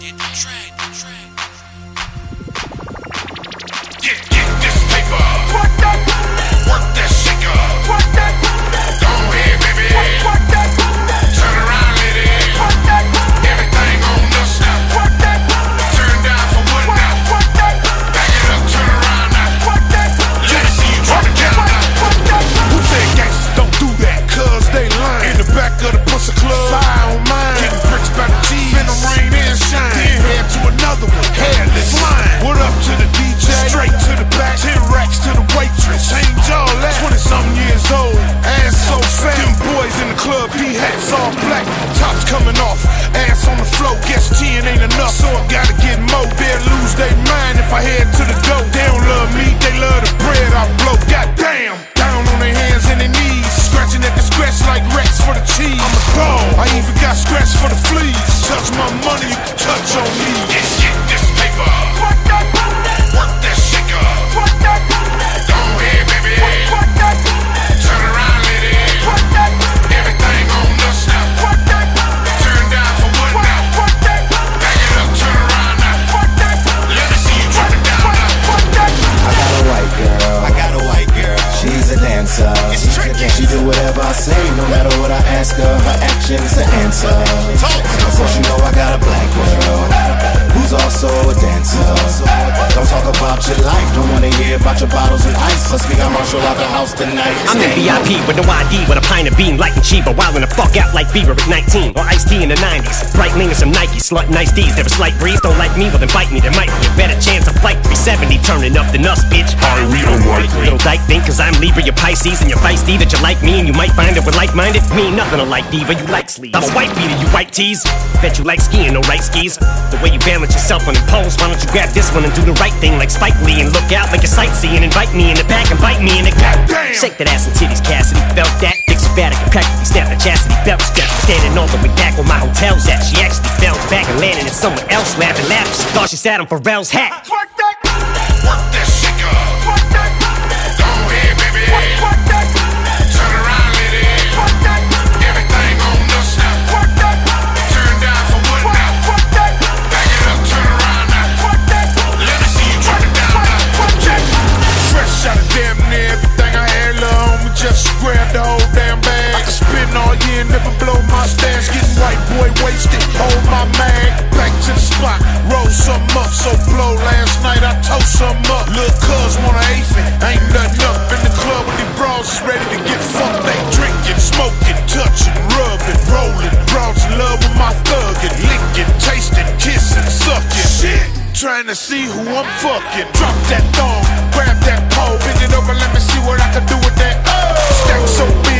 Get this paper. Work that shaker. Go ahead, baby. Turn around, lady. Everything on the stop. Turn down for what now? Back it up, turn around now. Let me see you drop it down now. Who said gangsters don't do that? Cause they lying. In the back of the Pussy Club, fire on mine. Getting bricks by the G's. Finna rain and shine. Then head to another one. Headless flying. What up to the DJ? Straight to the back. 10 racks to the waitress. Change all that. 20-something years old. Ass so fat. Them boys in the club, D-hats all black. Tops coming off. Ass on the floor. Guess 10 ain't enough. So I gotta get more. They'll lose their mind if I head to the dough. They don't love me. They love the bread I blow. Goddamn. Down on their hands and their knees. Scratching at the scratch like Rex for the cheese. I'm a dog. I even got scratch for the fleas. Touch my money, you can touch on me. Get this paper. Work that shaker. Go ahead, baby. Turn around, lady. Everything on the stop. Turn down for what now? Back it up, turn around now. Let me see you drop it down now. I got a white girl. She's a dancer. She do whatever I say, no matter what I ask her. Her actions the answer. Of course you know I got a black girl who's also a dancer. Don't talk about your life, don't wanna hear about your bottles and ice. Plus we got Marshall out the house tonight. I'm in VIP with no ID, with a pint of bean, light and cheaper, wildin' the fuck out like Bieber at 19, or Ice-T in the 90s. Bright lean and some Nike, slut nice D's. There a slight breeze, don't like me, well then bite me. There might be a better chance of flight 370 turning up than us, bitch. Highly unlikely. Little dyke think, cause I'm Libra, you're Pisces, and you're feisty that you like me, and you might find that we're like-minded. Me ain't nothing to like diva, you like sleeves. I'm a white beater, you white tees. Bet you like skiing, no right skis. The way you balance yourself on the poles, why don't you grab this one and do the right thing like Spike Lee and look out like you're sightseeing. Invite me in the back and bite me in the goddamn. Shake that ass and titties, Cassidy. Felt that, dick so bad I can practically snap the chastity belt strap. Standing all the way back where my hotel's at. She actually fell back and landed in somewhere else, laughing. She thought she sat on Pharrell's hat. Work that shaker. Go ahead, baby. Turn around, lady. Everything on the stop. Turn down for what now? Back it up, turn around now. Let me see you drop it down now. Fresh out of damn near everything I had, little homie, just grab the whole damn bag. I can spin all year, never blow my stash. Getting white boy wasted, hold my mag. Back to the spot, roll some up, so blow. Last night I told some up. Lil' cuz wanna ace it, ain't nothing up in the club with these bras ready to get fucked. They drinking, smoking, touching, rubbing, rolling. Bras in love with my thuggin', licking, tasting, kissing, sucking. Shit, trying to see who I'm fucking. Drop that thong, grab that pole, bend it over, let me see what I can do with that. Stack so big.